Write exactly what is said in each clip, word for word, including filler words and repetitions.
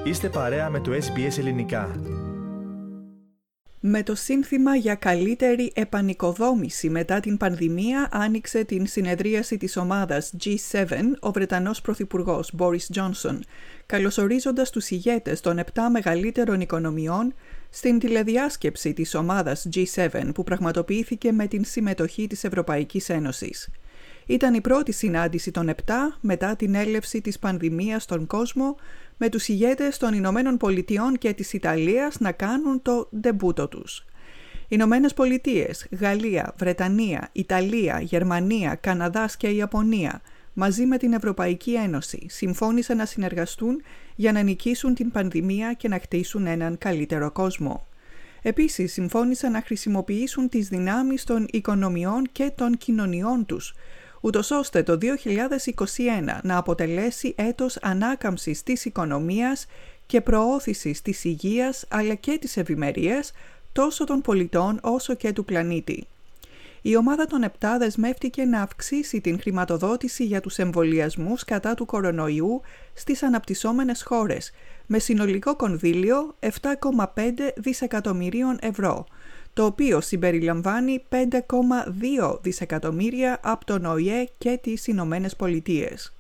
Είστε παρέα με το ες μπι ες Ελληνικά. Με το σύνθημα για καλύτερη επανοικοδόμηση μετά την πανδημία άνοιξε την συνεδρίαση της ομάδας τζι σέβεν ο Βρετανός Πρωθυπουργός Μπόρις Τζόνσον, καλωσορίζοντας τους ηγέτες των επτά μεγαλύτερων οικονομιών στην τηλεδιάσκεψη της ομάδας τζι σέβεν που πραγματοποιήθηκε με την συμμετοχή της Ευρωπαϊκής Ένωσης. Ήταν η πρώτη συνάντηση των επτά μετά την έλευση της πανδημίας στον κόσμο, με τους ηγέτες των Ηνωμένων Πολιτειών και της Ιταλίας να κάνουν το ντεμπούτο τους. Ηνωμένες Πολιτείες, Γαλλία, Βρετανία, Ιταλία, Γερμανία, Καναδάς και Ιαπωνία, μαζί με την Ευρωπαϊκή Ένωση, συμφώνησαν να συνεργαστούν για να νικήσουν την πανδημία και να χτίσουν έναν καλύτερο κόσμο. Επίσης, συμφώνησαν να χρησιμοποιήσουν τις δυνάμεις των οικονομιών και των κοινωνιών τους, ούτως ώστε το δύο χιλιάδες είκοσι ένα να αποτελέσει έτος ανάκαμψης της οικονομίας και προώθησης της υγείας αλλά και της ευημερίας τόσο των πολιτών όσο και του πλανήτη. Η ομάδα των επτά δεσμεύτηκε να αυξήσει την χρηματοδότηση για τους εμβολιασμούς κατά του κορονοϊού στις αναπτυσσόμενες χώρες με συνολικό κονδύλιο επτά κόμμα πέντε δισεκατομμυρίων ευρώ, το οποίο συμπεριλαμβάνει πέντε κόμμα δύο δισεκατομμύρια από τον Ο Ε Ε και τις Ηνωμένες Πολιτείες.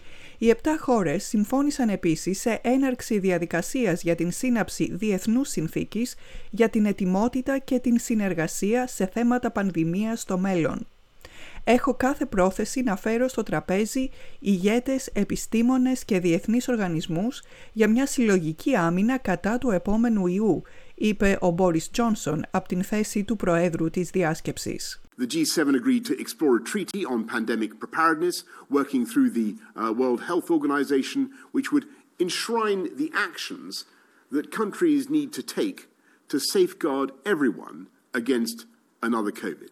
Οι επτά χώρες συμφώνησαν επίσης σε έναρξη διαδικασίας για την σύναψη διεθνούς συνθήκης για την ετοιμότητα και την συνεργασία σε θέματα πανδημίας στο μέλλον. Έχω κάθε πρόθεση να φέρω στο τραπέζι ηγέτες, επιστήμονες και διεθνείς οργανισμούς για μια συλλογική άμυνα κατά του επόμενου ιού, είπε ο Μπόρις Τζόνσον από την θέση του Προέδρου της διάσκεψης. The τζι σέβεν agreed to explore a treaty on pandemic preparedness, working through the uh, World Health Organization, which would enshrine the actions that countries need to take to safeguard everyone against another COVID.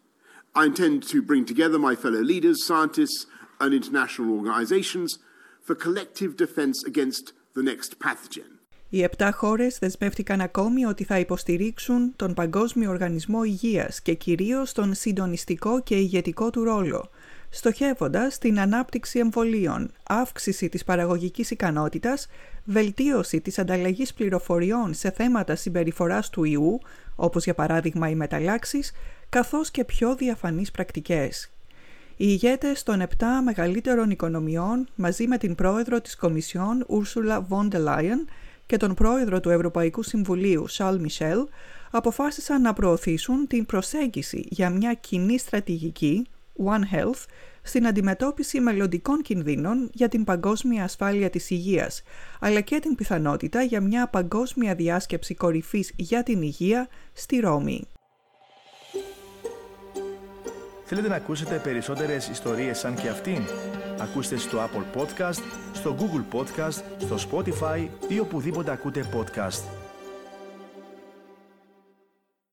I intend to bring together my fellow leaders, scientists, and international organizations for collective defense against the next pathogen. Οι επτά χώρες δεσμεύτηκαν ακόμη ότι θα υποστηρίξουν τον Παγκόσμιο Οργανισμό Υγείας και κυρίως τον συντονιστικό και ηγετικό του ρόλο, στοχεύοντας την ανάπτυξη εμβολίων, αύξηση της παραγωγικής ικανότητας, βελτίωση της ανταλλαγής πληροφοριών σε θέματα συμπεριφοράς του ιού, όπως για παράδειγμα οι μεταλλάξεις, καθώς και πιο διαφανείς πρακτικές. Οι ηγέτες των επτά μεγαλύτερων οικονομιών, μαζί με την πρόεδρο της Κομισιόν, Ursula von der Leyen, και τον πρόεδρο του Ευρωπαϊκού Συμβουλίου, Charles Michel, αποφάσισαν να προωθήσουν την προσέγγιση για μια κοινή στρατηγική, One Health, στην αντιμετώπιση μελλοντικών κινδύνων για την παγκόσμια ασφάλεια της υγείας, αλλά και την πιθανότητα για μια παγκόσμια διάσκεψη κορυφής για την υγεία στη Ρώμη. Θέλετε να ακούσετε περισσότερες ιστορίες σαν και αυτήν? Ακούστε στο Apple Podcast, στο Google Podcast, στο Spotify ή οπουδήποτε ακούτε podcast.